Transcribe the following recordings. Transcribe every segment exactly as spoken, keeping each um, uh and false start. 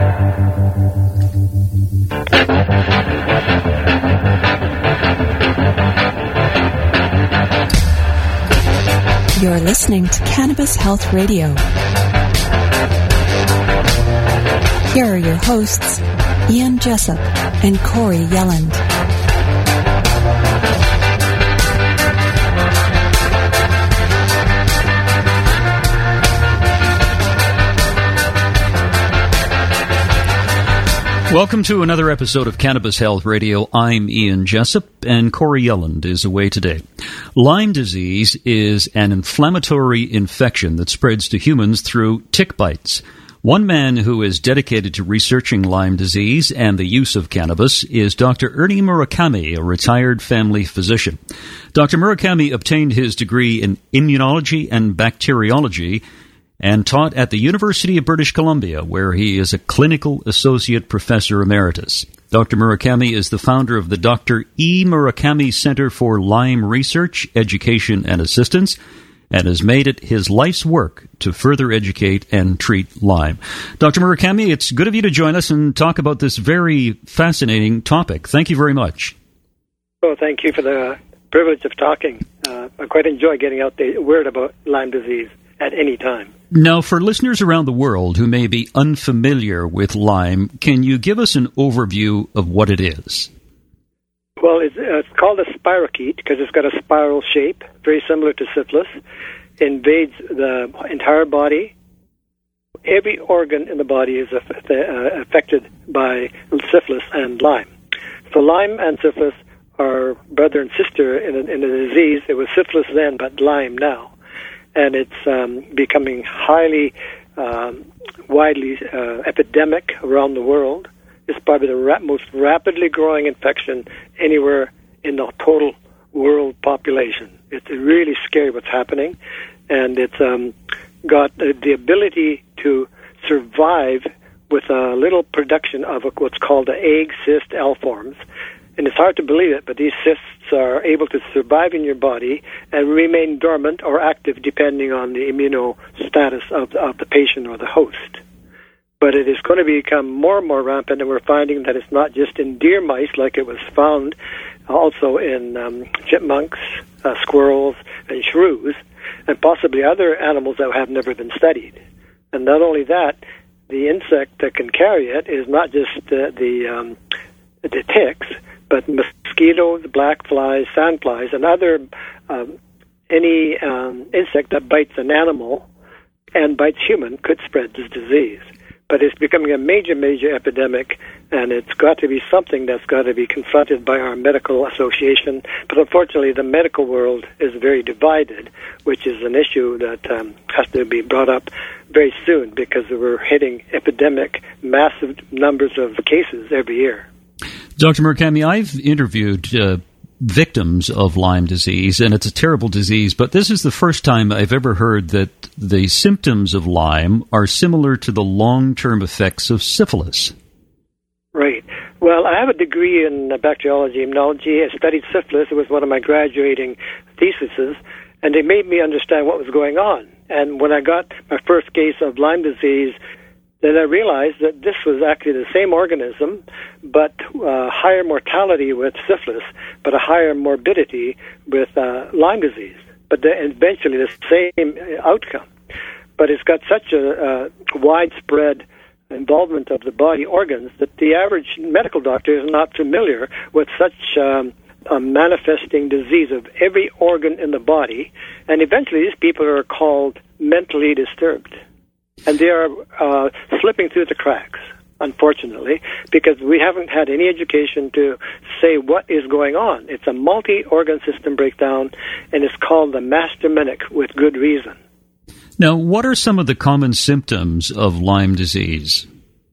You're listening to Cannabis Health Radio. Here are your hosts, Ian Jessup and Corey Yelland. Welcome to another episode of Cannabis Health Radio. I'm Ian Jessup, and Corey Yelland is away today. Lyme disease is an inflammatory infection that spreads to humans through tick bites. One man who is dedicated to researching Lyme disease and the use of cannabis is Doctor Ernie Murakami, a retired family physician. Doctor Murakami obtained his degree in immunology and bacteriology and taught at the University of British Columbia, where he is a clinical associate professor emeritus. Doctor Murakami is the founder of the Doctor E. Murakami Center for Lyme Research, Education, and Assistance, and has made it his life's work to further educate and treat Lyme. Doctor Murakami, it's good of you to join us and talk about this very fascinating topic. Thank you very much. Well, thank you for the privilege of talking. Uh, I quite enjoy getting out the word about Lyme disease at any time. Now, for listeners around the world who may be unfamiliar with Lyme, can you give us an overview of what it is? Well, it's, uh, it's called a spirochete because it's got a spiral shape, very similar to syphilis. It invades the entire body. Every organ in the body is aff- uh, affected by syphilis and Lyme. So Lyme and syphilis are brother and sister in a, in a disease. It was syphilis then, but Lyme now. And it's um, becoming highly, um, widely uh, epidemic around the world. It's probably the ra- most rapidly growing infection anywhere in the total world population. It's really scary what's happening, and it's um, got uh, the ability to survive with a little production of a, what's called the egg cyst L forms. And it's hard to believe it, but these cysts are able to survive in your body and remain dormant or active depending on the immunostatus of, of the patient or the host. But it is going to become more and more rampant, and we're finding that it's not just in deer mice like it was found, also in um, chipmunks, uh, squirrels, and shrews, and possibly other animals that have never been studied. And not only that, the insect that can carry it is not just uh, the, um, the ticks, but mosquitoes, black flies, sandflies, and other um, any um, insect that bites an animal and bites human could spread this disease. But it's becoming a major, major epidemic, and it's got to be something that's got to be confronted by our medical association. But unfortunately, the medical world is very divided, which is an issue that um, has to be brought up very soon because we're hitting epidemic, massive numbers of cases every year. Doctor Murakami, I've interviewed uh, victims of Lyme disease, and it's a terrible disease, but this is the first time I've ever heard that the symptoms of Lyme are similar to the long-term effects of syphilis. Right. Well, I have a degree in bacteriology, immunology. I studied syphilis. It was one of my graduating theses, and it made me understand what was going on. And when I got my first case of Lyme disease, then I realized that this was actually the same organism, but uh, higher mortality with syphilis, but a higher morbidity with uh, Lyme disease. But then eventually the same outcome. But it's got such a uh, widespread involvement of the body organs that the average medical doctor is not familiar with such um, a manifesting disease of every organ in the body. And eventually these people are called mentally disturbed. And they are uh, slipping through the cracks, unfortunately, because we haven't had any education to say what is going on. It's a multi-organ system breakdown, and it's called the Masterminic with good reason. Now, what are some of the common symptoms of Lyme disease?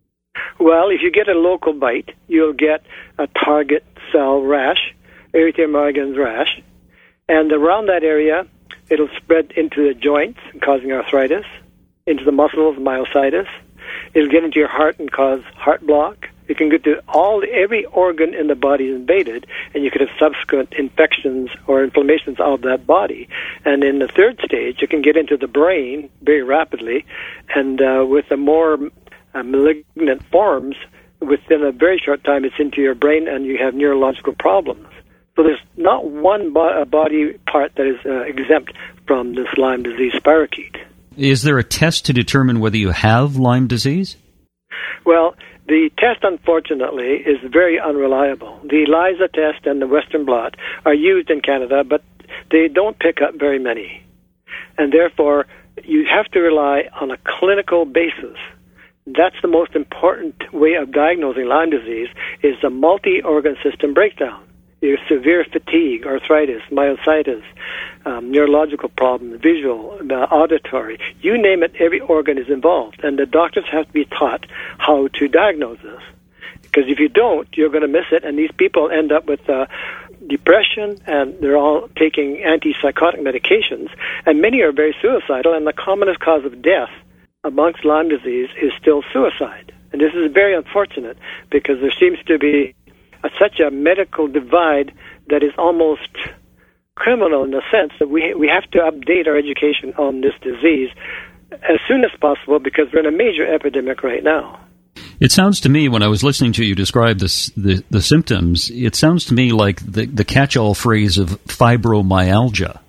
Well, if you get a local bite, you'll get a target cell rash, erythema rash, and around that area, it'll spread into the joints, causing arthritis, into the muscles, myositis. It'll get into your heart and cause heart block. It can get to all, every organ in the body is invaded, and you could have subsequent infections or inflammations of that body. And in the third stage, it can get into the brain very rapidly, and uh, with a more uh, malignant forms, within a very short time it's into your brain and you have neurological problems. So there's not one bo- body part that is uh, exempt from this Lyme disease spirochete. Is there a test to determine whether you have Lyme disease? Well, the test, unfortunately, is very unreliable. The ELISA test and the Western blot are used in Canada, but they don't pick up very many. And therefore, you have to rely on a clinical basis. That's the most important way of diagnosing Lyme disease, is the multi-organ system breakdown. Your severe fatigue, arthritis, myositis, um, neurological problems, visual, uh, auditory, you name it, every organ is involved. And the doctors have to be taught how to diagnose this. Because if you don't, you're going to miss it, and these people end up with uh, depression, and they're all taking antipsychotic medications, and many are very suicidal, and the commonest cause of death amongst Lyme disease is still suicide. And this is very unfortunate, because there seems to be a, such a medical divide that is almost criminal in the sense that we we have to update our education on this disease as soon as possible, because we're in a major epidemic right now. It sounds to me, when I was listening to you describe this, the, the symptoms, it sounds to me like the, the catch-all phrase of fibromyalgia.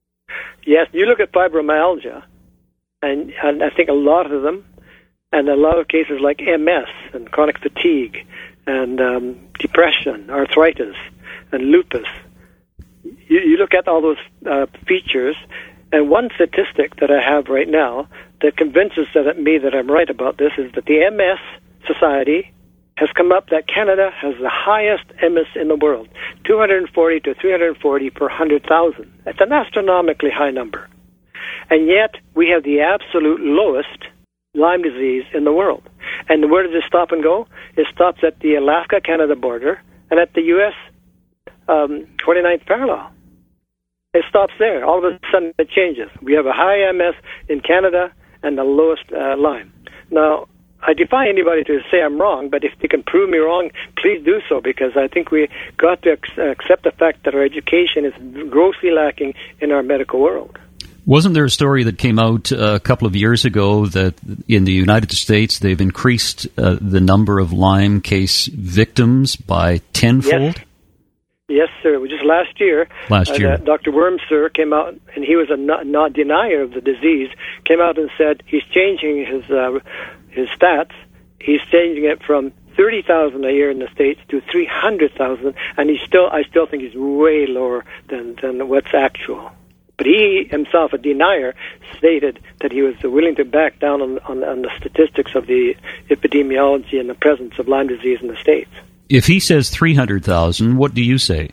Yes, you look at fibromyalgia, and, and I think a lot of them, and a lot of cases like M S and chronic fatigue and um, depression, arthritis, and lupus. You, you look at all those uh, features, and one statistic that I have right now that convinces that me that I'm right about this is that the M S Society has come up that Canada has the highest M S in the world, two hundred forty to three hundred forty per one hundred thousand. That's an astronomically high number. And yet, we have the absolute lowest Lyme disease in the world. And where does it stop and go? It stops at the Alaska-Canada border and at the U S um, twenty-ninth parallel. It stops there. All of a sudden, it changes. We have a high M S in Canada and the lowest uh, Lyme. Now, I defy anybody to say I'm wrong, but if they can prove me wrong, please do so, because I think we got to ac- accept the fact that our education is grossly lacking in our medical world. Wasn't there a story that came out uh, a couple of years ago that in the United States they've increased uh, the number of Lyme case victims by tenfold? Yes. Yes, sir. Just last year, last year. Uh, Doctor Wormser came out, and he was a not, not denier of the disease, came out and said he's changing his uh, his stats. He's changing it from thirty thousand a year in the States to three hundred thousand, and he's still, I still think he's way lower than, than what's actual. But he himself, a denier, stated that he was willing to back down on, on, on the statistics of the epidemiology and the presence of Lyme disease in the States. If he says three hundred thousand, what do you say?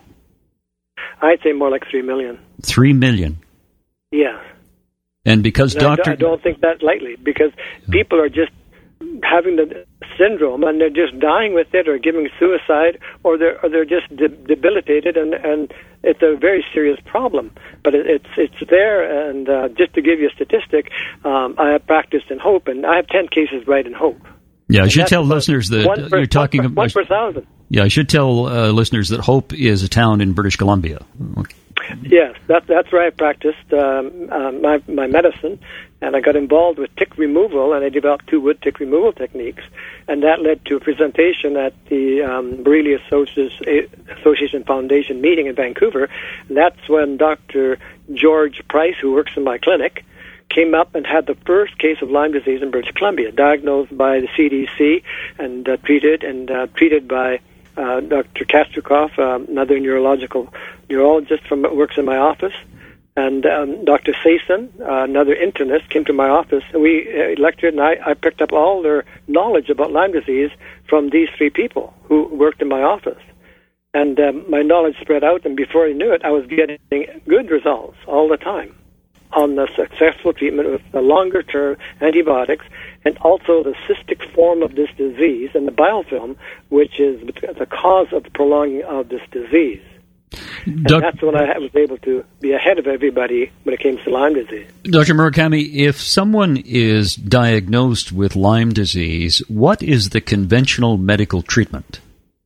I'd say more like three million. three million? Yeah. And because and Doctor I don't think that lightly, because people are just having the syndrome and they're just dying with it, or giving suicide, or they're or they're just de- debilitated, and, and it's a very serious problem. But it, it's it's there, and uh, just to give you a statistic, um, I have practiced in Hope, and I have ten cases right in Hope. Yeah, I and should tell listeners that one per, you're talking one per, about... One per thousand. Yeah, I should tell uh, listeners that Hope is a town in British Columbia. Okay. Yes, that, that's where I practiced um, uh, my, my medicine, and I got involved with tick removal, and I developed two wood tick removal techniques, and that led to a presentation at the um, Borrelia Association Foundation meeting in Vancouver. And that's when Doctor George Price, who works in my clinic, came up and had the first case of Lyme disease in British Columbia, diagnosed by the C D C and uh, treated, and uh, treated by uh, Doctor Kastrikoff, uh, another neurological neurologist from works in my office, and um, Doctor Sason, uh, another internist, came to my office, and we uh, lectured, and I, I picked up all their knowledge about Lyme disease from these three people who worked in my office. And um, my knowledge spread out, and before I knew it, I was getting good results all the time on the successful treatment with the longer-term antibiotics, and also the cystic form of this disease and the biofilm, which is the cause of the prolonging of this disease. And Doc- that's when I was able to be ahead of everybody when it came to Lyme disease. Doctor Murakami, if someone is diagnosed with Lyme disease, what is the conventional medical treatment?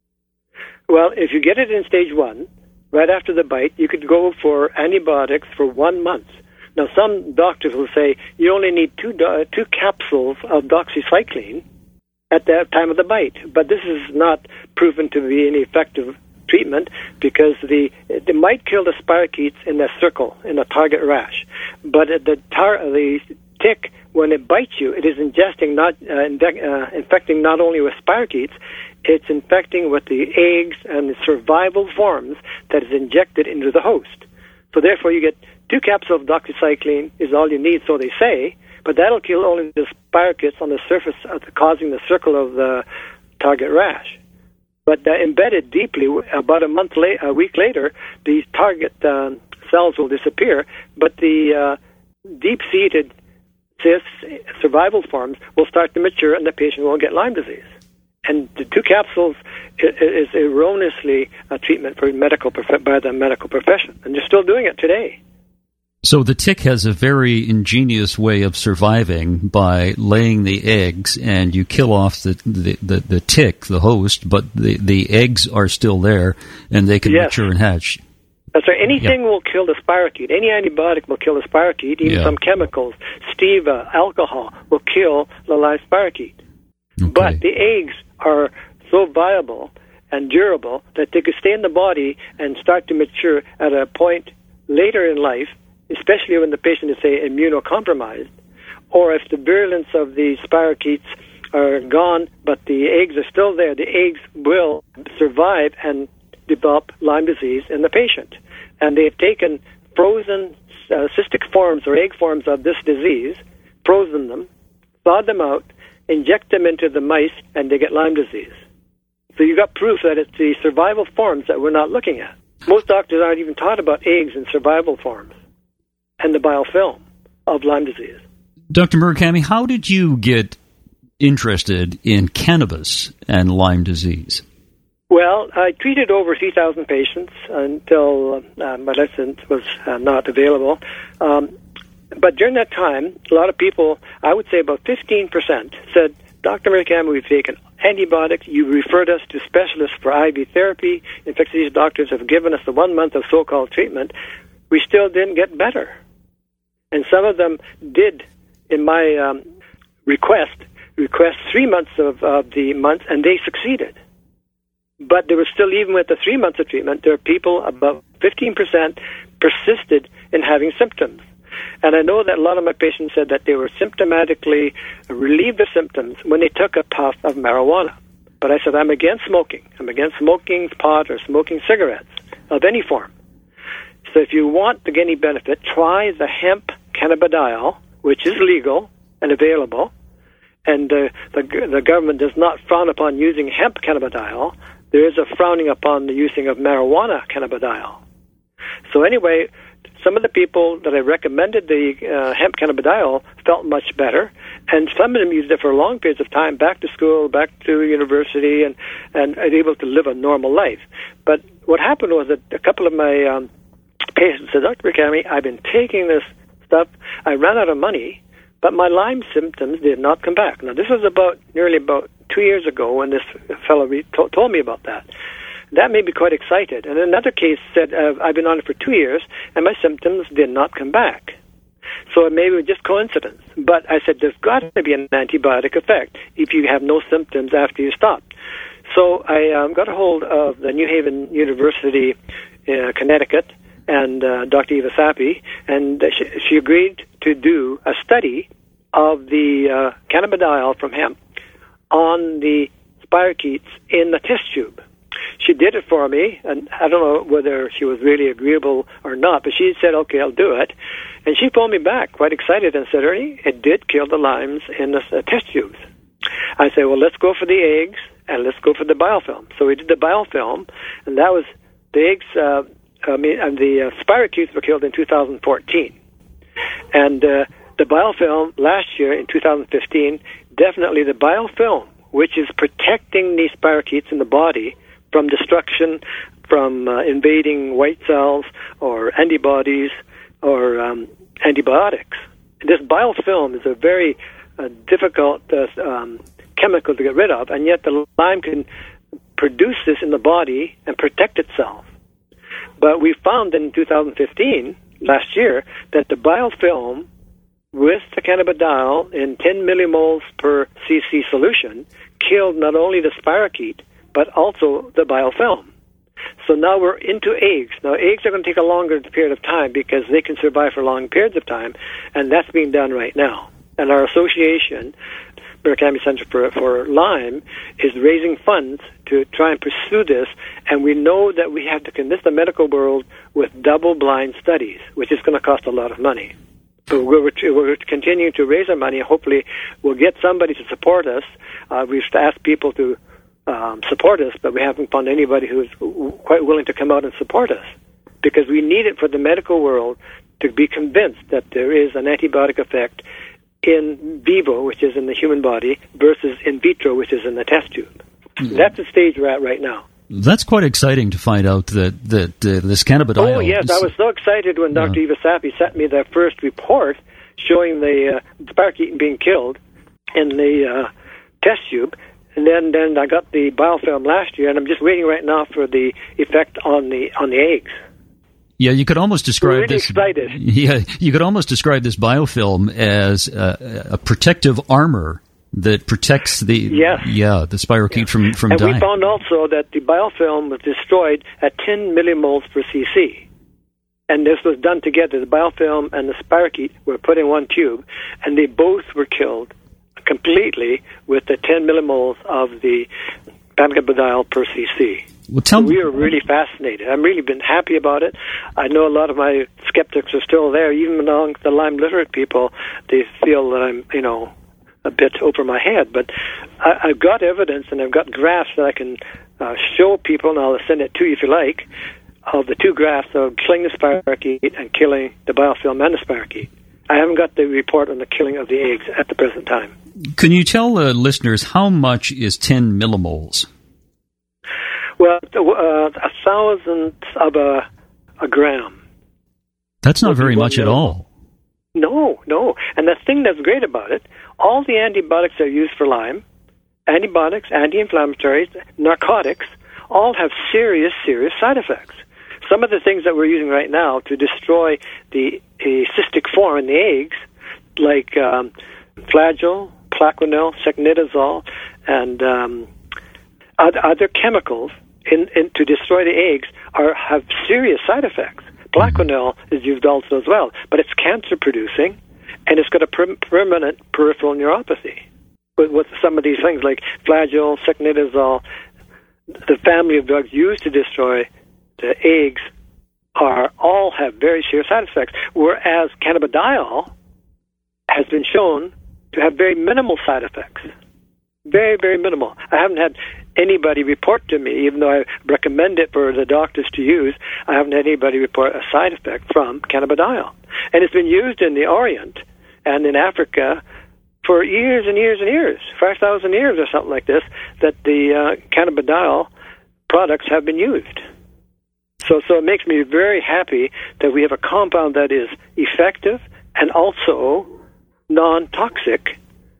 Well, if you get it in stage one, right after the bite, you could go for antibiotics for one month. Now, some doctors will say you only need two do- two capsules of doxycycline, at the time of the bite. But this is not proven to be any effective treatment because the it might kill the spirochetes in the circle, in the target rash. But the tar, the tick, when it bites you, it is ingesting not uh, inve- uh, infecting not only with spirochetes, it's infecting with the eggs and the survival forms that is injected into the host. So therefore, you get two capsules of doxycycline is all you need, so they say, but that'll kill only the spirochetes on the surface, of the, causing the circle of the target rash. But uh, embedded deeply, about a month late, a week later, these target uh, cells will disappear, but the uh, deep-seated cysts, survival forms, will start to mature, and the patient will get Lyme disease. And the two capsules is erroneously a treatment for medical by the medical profession, and they're still doing it today. So the tick has a very ingenious way of surviving by laying the eggs, and you kill off the the, the, the tick, the host, but the, the eggs are still there, and they can yes. mature and hatch. That's right. Anything yeah. will kill the spirochete. Any antibiotic will kill the spirochete. Even yeah. some chemicals, stevia, alcohol, will kill the live spirochete. Okay. But the eggs are so viable and durable that they could stay in the body and start to mature at a point later in life, especially when the patient is, say, immunocompromised, or if the virulence of the spirochetes are gone, but the eggs are still there, the eggs will survive and develop Lyme disease in the patient. And they've taken frozen uh, cystic forms or egg forms of this disease, frozen them, thawed them out, inject them into the mice, and they get Lyme disease. So you got proof that it's the survival forms that we're not looking at. Most doctors aren't even taught about eggs in survival forms and the biofilm of Lyme disease. Doctor Murakami, how did you get interested in cannabis and Lyme disease? Well, I treated over three thousand patients until uh, my license was uh, not available. Um, but during that time, a lot of people, I would say about fifteen percent, said, Doctor Murakami, we've taken antibiotics, you referred us to specialists for I V therapy. In fact, these doctors have given us the one month of so-called treatment. We still didn't get better. And some of them did, in my um, request, request three months of, of the month, and they succeeded. But there was still, even with the three months of treatment, there are people, about fifteen percent, persisted in having symptoms. And I know that a lot of my patients said that they were symptomatically relieved of symptoms when they took a puff of marijuana. But I said, I'm against smoking. I'm against smoking pot or smoking cigarettes of any form. So if you want to get any benefit, try the hemp cannabidiol, which is legal and available. And uh, the, the government does not frown upon using hemp cannabidiol. There is a frowning upon the using of marijuana cannabidiol. So anyway, some of the people that I recommended the uh, hemp cannabidiol felt much better, and some of them used it for long periods of time, back to school, back to university, and, and are able to live a normal life. But what happened was that a couple of my um, patients said, Doctor Murakami, I've been taking this stuff, I ran out of money, but my Lyme symptoms did not come back. Now, this was about nearly about two years ago when this fellow re- to- told me about that. That made me quite excited. And another case said, uh, I've been on it for two years, and my symptoms did not come back. So it may be just coincidence. But I said, there's got to be an antibiotic effect if you have no symptoms after you stop. So I um, got a hold of the New Haven University, uh, Connecticut, and uh, Doctor Eva Sappi, and she, she agreed to do a study of the uh, cannabidiol from hemp on the spirochetes in the test tube. She did it for me, and I don't know whether she was really agreeable or not, but she said, okay, I'll do it. And she phoned me back, quite excited, and said, Ernie, it did kill the Lymes in the uh, test tubes. I said, well, let's go for the eggs, and let's go for the biofilm. So we did the biofilm, and that was the eggs, uh, I mean, and the uh, spirochetes were killed in two thousand fourteen. And uh, the biofilm last year, in two thousand fifteen, definitely the biofilm, which is protecting these spirochetes in the body from destruction, from uh, invading white cells or antibodies or um, antibiotics. This biofilm is a very uh, difficult uh, um, chemical to get rid of, and yet the Lyme can produce this in the body and protect itself. But we found in two thousand fifteen, last year, that the biofilm with the cannabidiol in ten millimoles per C C solution killed not only the spirochete, but also the biofilm. So now we're into eggs. Now, eggs are going to take a longer period of time because they can survive for long periods of time, and that's being done right now. And our association, Murakami Center for, for Lyme, is raising funds to try and pursue this, and we know that we have to convince the medical world with double-blind studies, which is going to cost a lot of money. So we're, we're continuing to raise our money. Hopefully, we'll get somebody to support us. Uh, we've asked people to um, support us, but we haven't found anybody who's quite willing to come out and support us, because we need it for the medical world to be convinced that there is an antibiotic effect in vivo, which is in the human body, versus in vitro, which is in the test tube. Mm-hmm. That's the stage we're at right now. That's quite exciting to find out that, that uh, this cannabidiol... Oh, yes, I was so excited when Doctor Yeah. Iwasapi sent me the first report showing the uh, spirochete being killed in the uh, test tube. And then, then I got the biofilm last year, and I'm just waiting right now for the effect on the on the eggs. Yeah, you could almost describe We're really this. excited. Yeah, you could almost describe this biofilm as a, a protective armor that protects the Yes. yeah the spirochete yeah. from from and dying. we found also that the biofilm was destroyed at ten millimoles per cc. And this was done together. The biofilm and the spirochete were put in one tube, and they both were killed completely with the ten millimoles of the cannabidiol per cc. Well, tell so me. we are really fascinated. I've really been happy about it. I know a lot of my skeptics are still there. Even among the Lyme literate people, they feel that I'm, you know, a bit over my head. But I, I've got evidence, and I've got graphs that I can uh, show people, and I'll send it to you if you like, of the two graphs of killing the spirochete and killing the biofilm and the spirochete. I haven't got the report on the killing of the eggs at the present time. Can you tell uh, listeners how much is ten millimoles? Well, uh, a thousandth of a, a gram. That's not very much at all. No, no. And the thing that's great about it, all the antibiotics that are used for Lyme, antibiotics, anti-inflammatories, narcotics, all have serious, serious side effects. Some of the things that we're using right now to destroy the a cystic form in the eggs, like um, Flagyl, Plaquenil, Secnidazole, and um, other, other chemicals in, in, to destroy the eggs, are have serious side effects. Plaquenil is used also as well, but it's cancer-producing, and it's got a per- permanent peripheral neuropathy. With, with some of these things like Flagyl, Secnidazole, the family of drugs used to destroy the eggs are all have very serious side effects, whereas cannabidiol has been shown to have very minimal side effects. Very, very minimal. I haven't had anybody report to me, even though I recommend it for the doctors to use, I haven't had anybody report a side effect from cannabidiol. And it's been used in the Orient and in Africa for years and years and years, five thousand years or something like this, that the uh, cannabidiol products have been used. So, so it makes me very happy that we have a compound that is effective and also non-toxic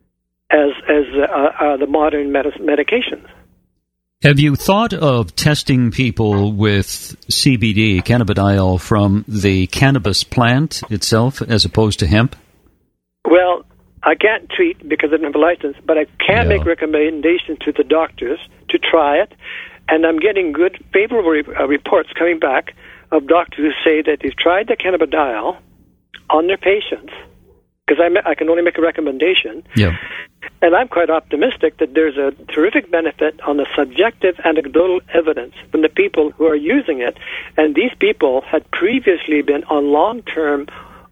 as as uh, uh, the modern med- medications. Have you thought of testing people with C B D, cannabidiol, from the cannabis plant itself as opposed to hemp? Well, I can't treat because I don't have a license, but I can Yeah. make recommendations to the doctors to try it. And I'm getting good, favorable re- uh, reports coming back of doctors who say that they've tried the cannabidiol on their patients, because I, ma- I can only make a recommendation. Yeah. And I'm quite optimistic that there's a terrific benefit on the subjective anecdotal evidence from the people who are using it. And these people had previously been on long-term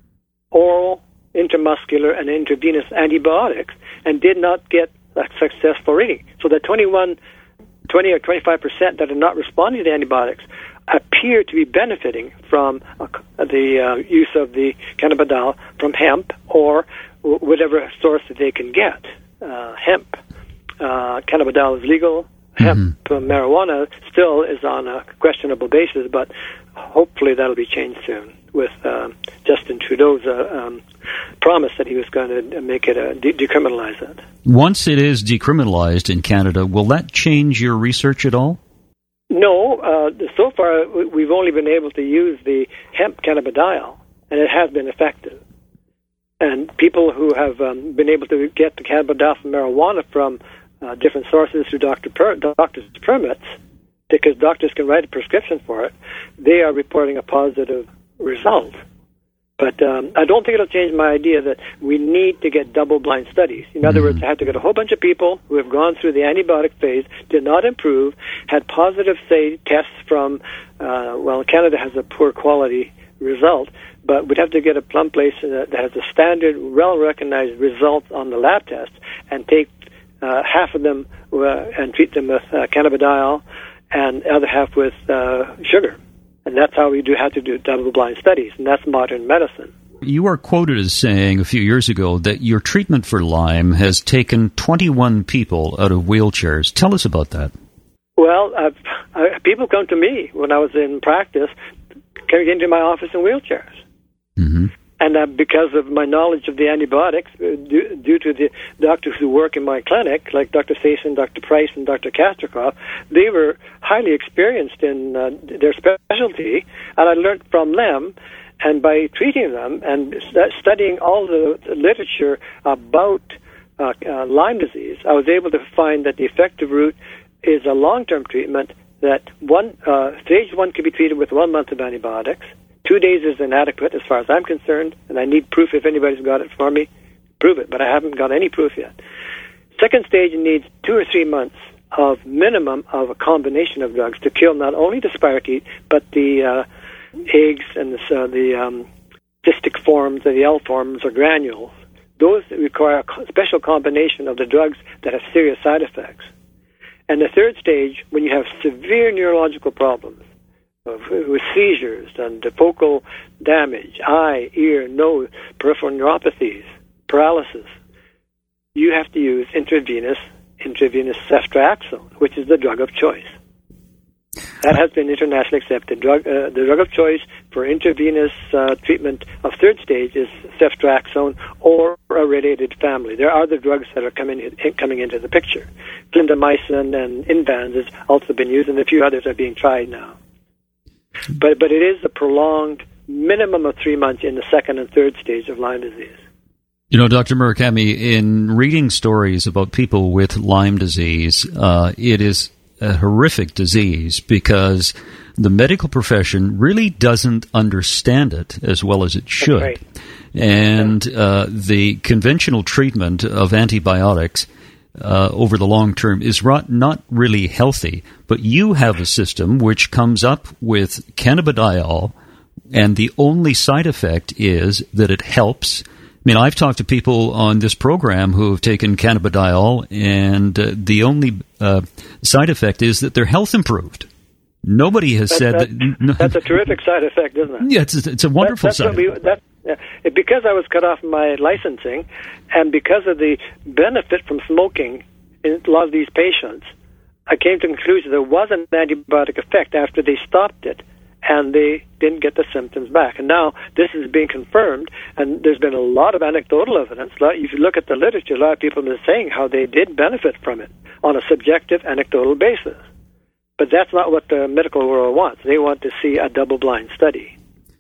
oral, intramuscular, and intravenous antibiotics and did not get a successful reading. So the twenty-one twenty or twenty-five percent that are not responding to antibiotics appear to be benefiting from uh, the uh, use of the cannabidiol from hemp or w- whatever source that they can get. Uh, hemp, uh, cannabidiol is legal. Hemp, mm-hmm. uh, marijuana still is on a questionable basis, but hopefully that'll be changed soon with uh, Justin Trudeau's uh, um, promise that he was going to make it, uh, de- decriminalize it. Once it is decriminalized in Canada, will that change your research at all? No. Uh, so far, we've only been able to use the hemp cannabidiol, and it has been effective. And people who have um, been able to get the cannabidiol from marijuana from uh, different sources through doctor per- doctor's permits, because doctors can write a prescription for it, they are reporting a positive result. But um, I don't think it'll change my idea that we need to get double-blind studies. In other mm-hmm. words, I have to get a whole bunch of people who have gone through the antibiotic phase, did not improve, had positive, say, tests from, uh, well, Canada has a poor quality result, but we'd have to get a plum place that has a standard, well-recognized result on the lab test and take uh, half of them uh, and treat them with uh, cannabidiol and the other half with uh, sugar. And that's how we do have to do double-blind studies, and that's modern medicine. You are quoted as saying a few years ago that your treatment for Lyme has taken twenty-one people out of wheelchairs. Tell us about that. Well, uh, uh, people come to me when I was in practice, came into my office in wheelchairs. Mm-hmm. And uh, because of my knowledge of the antibiotics, uh, due, due to the doctors who work in my clinic, like Doctor Thayson, Doctor Price, and Doctor Kasterkoff, they were highly experienced in uh, their specialty, and I learned from them. And by treating them and st- studying all the literature about uh, uh, Lyme disease, I was able to find that the effective route is a long-term treatment that one uh, stage one can be treated with one month of antibiotics. Two days is inadequate as far as I'm concerned, and I need proof if anybody's got it for me. Prove it, but I haven't got any proof yet. Second stage needs two or three months of minimum of a combination of drugs to kill not only the spirochete, but the uh, eggs and the, uh, the um, cystic forms or the L forms or granules. Those require a special combination of the drugs that have serious side effects. And the third stage, when you have severe neurological problems, with seizures and focal damage, eye, ear, nose, peripheral neuropathies, paralysis, you have to use intravenous intravenous ceftriaxone, which is the drug of choice. That has been internationally accepted. Drug, uh, the drug of choice for intravenous uh, treatment of third stage is ceftriaxone or a related family. There are other drugs that are coming in, coming into the picture. Clindamycin and Invans has also been used, and a few others are being tried now. But but it is a prolonged minimum of three months in the second and third stage of Lyme disease. You know, Doctor Murakami, in reading stories about people with Lyme disease, uh, it is a horrific disease because the medical profession really doesn't understand it as well as it should. Right. And uh, the conventional treatment of antibiotics Uh, over the long term is not really healthy, but you have a system which comes up with cannabidiol, and the only side effect is that it helps. I mean, I've talked to people on this program who have taken cannabidiol, and uh, the only uh, side effect is that their health improved. Nobody has that's, said that's, that. No, that's a terrific side effect, isn't it? Yeah, it's, it's a wonderful that, that's side effect. We, that, yeah, because I was cut off my licensing, and because of the benefit from smoking in a lot of these patients, I came to the conclusion there was an antibiotic effect after they stopped it, and they didn't get the symptoms back. And now this is being confirmed, and there's been a lot of anecdotal evidence. If you look at the literature, a lot of people have been saying how they did benefit from it on a subjective, anecdotal basis. But that's not what the medical world wants. They want to see a double-blind study.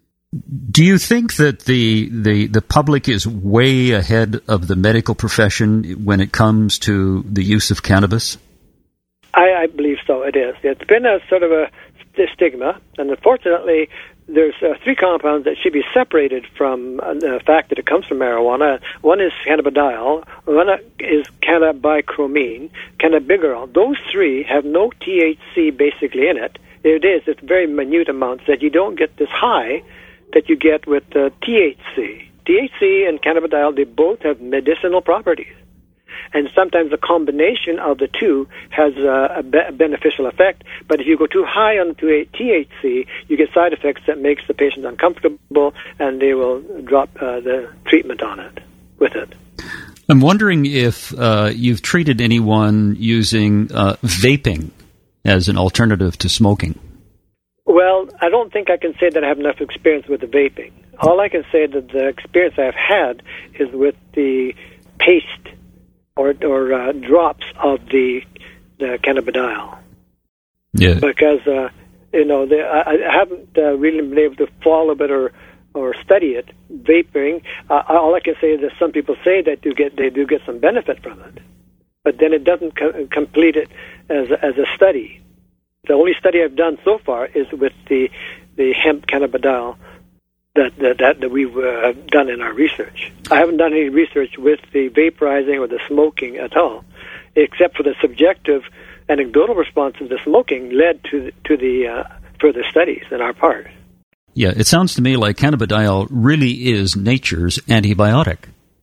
Do you think that the, the the public is way ahead of the medical profession when it comes to the use of cannabis? I, I believe so, it is. It's been a sort of a stigma, and unfortunately there's uh, three compounds that should be separated from uh, the fact that it comes from marijuana. One is cannabidiol, one is cannabichromene, cannabigerol. Those three have no T H C basically in it. It is, it's very minute amounts that you don't get this high that you get with uh, T H C. T H C and cannabidiol, they both have medicinal properties. And sometimes a combination of the two has uh, a, be- a beneficial effect. But if you go too high on the T H C, you get side effects that makes the patient uncomfortable, and they will drop uh, the treatment on it, with it. I'm wondering if uh, you've treated anyone using uh, vaping as an alternative to smoking. Well, I don't think I can say that I have enough experience with the vaping. All I can say that the experience I've had is with the paste or, or uh, drops of the, the cannabidiol. Yeah. Because, uh, you know, the, I, I haven't uh, really been able to follow it or, or study it, vaping, uh, all I can say is that some people say that do get, they do get some benefit from it. But then it doesn't co- complete it as a, as a study. The only study I've done so far is with the the hemp cannabidiol that that, that, that we've uh, done in our research. I haven't done any research with the vaporizing or the smoking at all, except for the subjective anecdotal response of the smoking led to to the uh, further studies on our part. Yeah, it sounds to me like cannabidiol really is nature's antibiotic.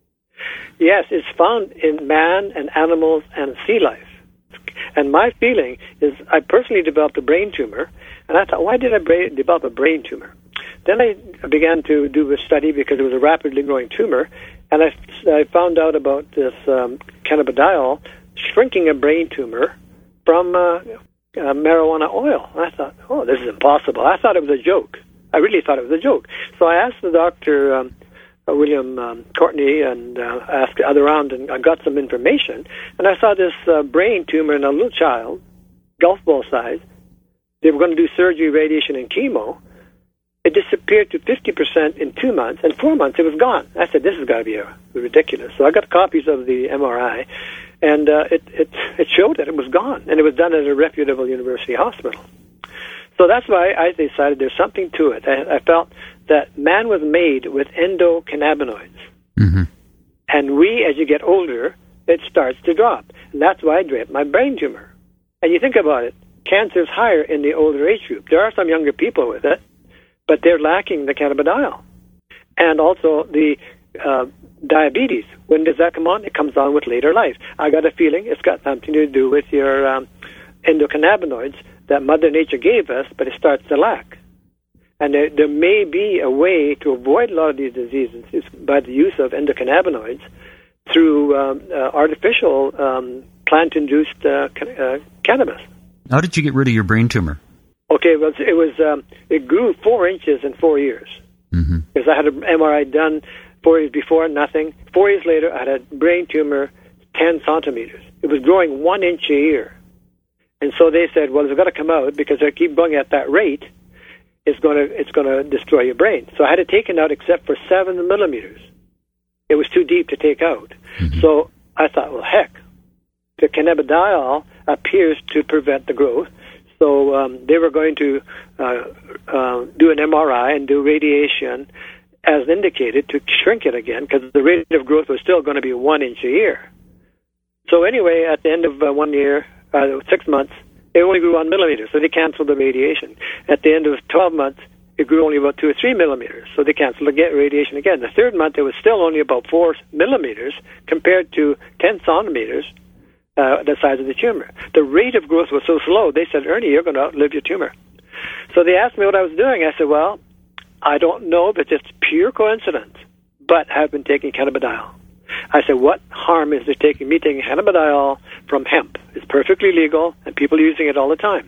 Yes, it's found in man and animals and sea life. And my feeling is I personally developed a brain tumor, and I thought, why did I bra- develop a brain tumor? Then I began to do a study because it was a rapidly growing tumor, and I, I found out about this um, cannabidiol shrinking a brain tumor from uh, uh, marijuana oil. And I thought, oh, this is impossible. I thought it was a joke. I really thought it was a joke. So I asked the doctor, um, uh, William um, Courtney, and uh, asked other around, and I got some information. And I saw this uh, brain tumor in a little child, golf ball size. They were going to do surgery, radiation, and chemo. It disappeared to fifty percent in two months. In four months, it was gone. I said, this has got to be uh, ridiculous. So I got copies of the M R I, and uh, it, it, it showed that it was gone. And it was done at a reputable university hospital. So that's why I decided there's something to it. I, I felt that man was made with endocannabinoids. Mm-hmm. And we, as you get older, it starts to drop. And that's why I developed my brain tumor. And you think about it, cancer is higher in the older age group. There are some younger people with it, but they're lacking the cannabidiol. And also the uh, diabetes. When does that come on? It comes on with later life. I got a feeling it's got something to do with your um, endocannabinoids that Mother Nature gave us, but it starts to lack. And there, there may be a way to avoid a lot of these diseases by the use of endocannabinoids through um, uh, artificial um, plant-induced uh, can- uh, cannabis. How did you get rid of your brain tumor? Okay, it was it was um, it grew four inches in four years. Mm-hmm. Because I had an M R I done four years before, nothing. Four years later, I had a brain tumor, ten centimeters. It was growing one inch a year. And so they said, well, it's got to come out because I keep going at that rate. It's going to it's going to destroy your brain. So I had it taken out except for seven millimeters. It was too deep to take out. Mm-hmm. So I thought, well, heck, the cannabidiol appears to prevent the growth. So um, they were going to uh, uh, do an M R I and do radiation as indicated to shrink it again because the rate of growth was still going to be one inch a year. So anyway, at the end of uh, one year, uh, six months, it only grew one millimeter, so they canceled the radiation. At the end of twelve months, it grew only about two or three millimeters, so they canceled the radiation again. The third month, it was still only about four millimeters compared to ten centimeters, uh, the size of the tumor. The rate of growth was so slow, they said, Ernie, you're going to outlive your tumor. So they asked me what I was doing. I said, well, I don't know if it's just pure coincidence, but I've been taking cannabidiol. I said, what harm is there taking me taking cannabidiol from hemp? It's perfectly legal, and people are using it all the time.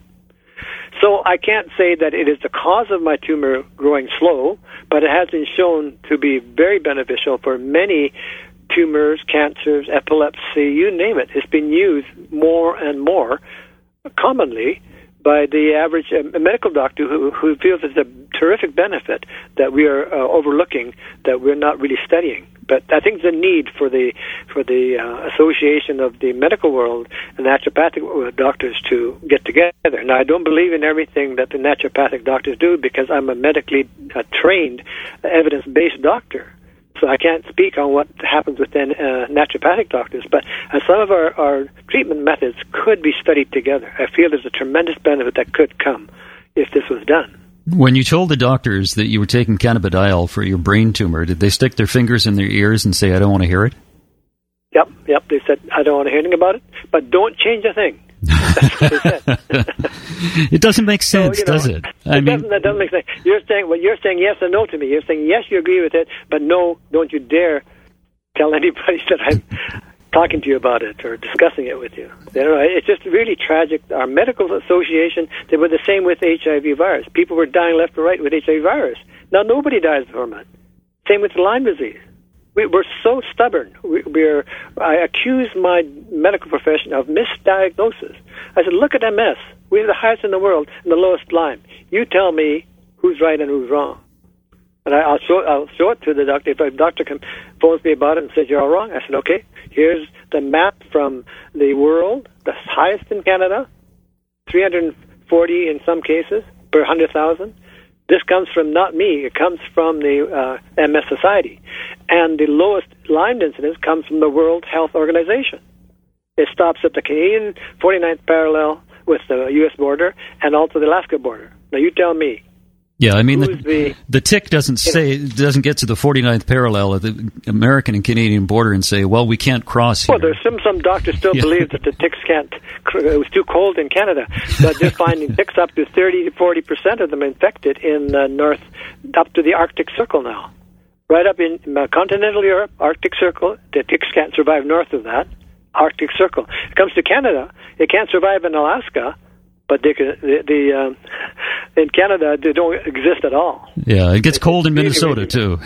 So I can't say that it is the cause of my tumor growing slow, but it has been shown to be very beneficial for many tumors, cancers, epilepsy, you name it. It's been used more and more commonly by the average uh, medical doctor who, who feels it's a terrific benefit that we are uh, overlooking, that we're not really studying. But I think there's a need for the for the uh, association of the medical world and naturopathic doctors to get together. Now, I don't believe in everything that the naturopathic doctors do because I'm a medically uh, trained, uh, evidence-based doctor. So I can't speak on what happens within uh, naturopathic doctors, but uh, some of our, our treatment methods could be studied together. I feel there's a tremendous benefit that could come if this was done. When you told the doctors that you were taking cannabidiol for your brain tumor, did they stick their fingers in their ears and say, I don't want to hear it? Yep, yep. They said, I don't want to hear anything about it, but don't change a thing. That's what they said. It doesn't make sense, so, you know, does it? I it mean, doesn't, that doesn't make sense. You're saying, well, you're saying yes or no to me. You're saying yes, you agree with it, but no, don't you dare tell anybody that I'm talking to you about it or discussing it with you. You know, it's just really tragic. Our medical association, they were the same with H I V virus. People were dying left and right with H I V virus. Now nobody dies from it. Same with Lyme disease. We, we're so stubborn. We, we're. I accuse my medical profession of misdiagnosis. I said, look at M S. We have the highest in the world and the lowest Lyme. You tell me who's right and who's wrong. And I, I'll show I'll show it to the doctor. If a doctor can, phones me about it and says, you're all wrong, I said, okay, here's the map from the world, the highest in Canada, three hundred forty in some cases per one hundred thousand. This comes from not me. It comes from the uh, M S Society. And the lowest Lyme incidence comes from the World Health Organization. It stops at the Canadian forty-ninth parallel with the U S border and also the Alaska border. Now, you tell me. Yeah, I mean, the, the, the tick doesn't say doesn't get to the forty-ninth parallel of the American and Canadian border and say, well, we can't cross here. Well, there's some, some doctors still yeah. believe that the ticks can't, it was too cold in Canada. But they're finding ticks up to thirty to forty percent of them infected in uh, north, up to the Arctic Circle now. Right up in uh, continental Europe, Arctic Circle, the ticks can't survive north of that, Arctic Circle. It comes to Canada, it can't survive in Alaska. But they can, the, the um, in Canada, they don't exist at all. Yeah, it gets cold in Minnesota, too.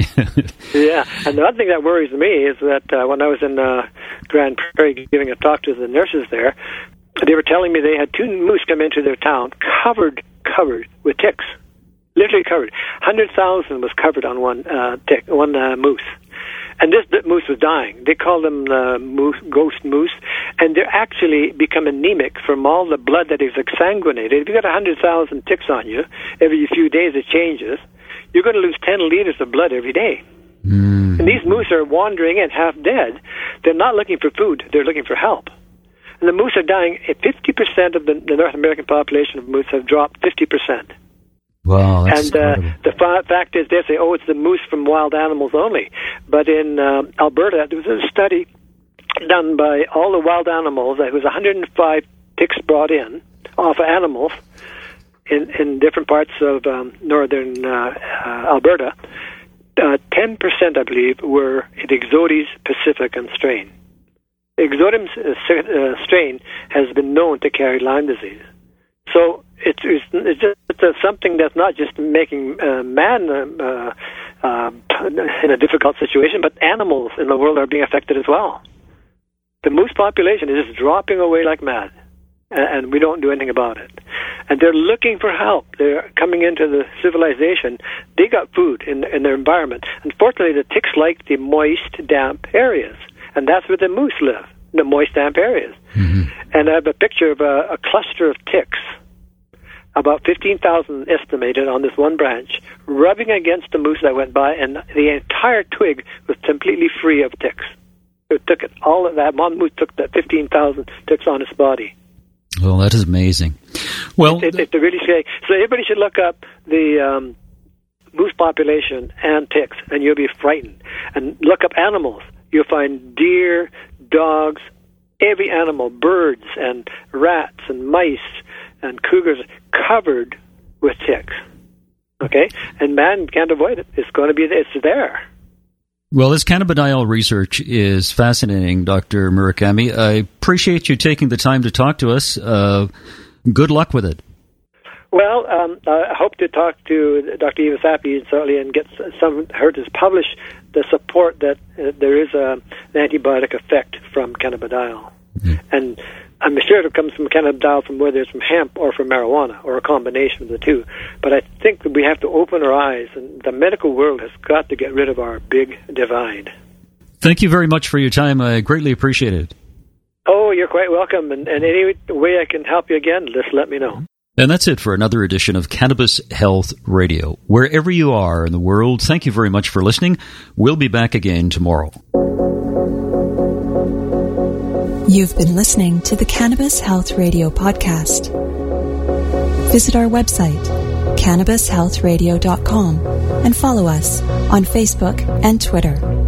Yeah, and the other thing that worries me is that uh, when I was in uh, Grand Prairie giving a talk to the nurses there, they were telling me they had two moose come into their town covered, covered with ticks, literally covered. one hundred thousand was covered on one uh, tick, one uh, moose. And this, this moose was dying. They call them uh, moose, ghost moose, and they're actually become anemic from all the blood that is exsanguinated. If you've got one hundred thousand ticks on you, every few days it changes, you're going to lose ten liters of blood every day. Mm. And these moose are wandering in half dead. They're not looking for food. They're looking for help. And the moose are dying. fifty percent of the, the North American population of moose have dropped fifty percent. Wow, that's and uh, the fa- fact is, they say, oh, it's the moose from wild animals only. But in uh, Alberta, there was a study done by all the wild animals. There was one hundred five ticks brought in off of animals in, in different parts of um, northern uh, uh, Alberta. Uh, ten percent, I believe, were the Ixodes pacificum strain. The Ixodes uh, strain has been known to carry Lyme disease. So it's, it's, it's just it's uh, something that's not just making uh, man uh, uh, in a difficult situation, but animals in the world are being affected as well. The moose population is just dropping away like mad, and, and we don't do anything about it. And they're looking for help. They're coming into the civilization. They got food in, in their environment. Unfortunately, the ticks like the moist, damp areas, and that's where the moose live, the moist, damp areas. Mm-hmm. And I have a picture of a, a cluster of ticks, about fifteen thousand estimated on this one branch, rubbing against the moose that went by, and the entire twig was completely free of ticks. It took it, all of that. One moose took that fifteen thousand ticks on its body. Well, that is amazing. Well, it, it, it's really scary. So everybody should look up the um, moose population and ticks, and you'll be frightened. And look up animals. You'll find deer, dogs, every animal, birds and rats and mice and cougars covered with ticks. Okay? And man can't avoid it. It's going to be, it's there. Well, this cannabidiol research is fascinating, Doctor Murakami. I appreciate you taking the time to talk to us. Uh, good luck with it. Well, um, I hope to talk to Doctor Eva Sappi certainly and get some her to publish the support that uh, there is a, an antibiotic effect from cannabidiol. Mm-hmm. And I'm sure it comes from cannabidiol from whether it's from hemp or from marijuana or a combination of the two. But I think that we have to open our eyes, and the medical world has got to get rid of our big divide. Thank you very much for your time. I greatly appreciate it. Oh, you're quite welcome. And, and any way I can help you again, just let me know. And that's it for another edition of Cannabis Health Radio. Wherever you are in the world, thank you very much for listening. We'll be back again tomorrow. You've been listening to the Cannabis Health Radio podcast. Visit our website, cannabis health radio dot com, and follow us on Facebook and Twitter.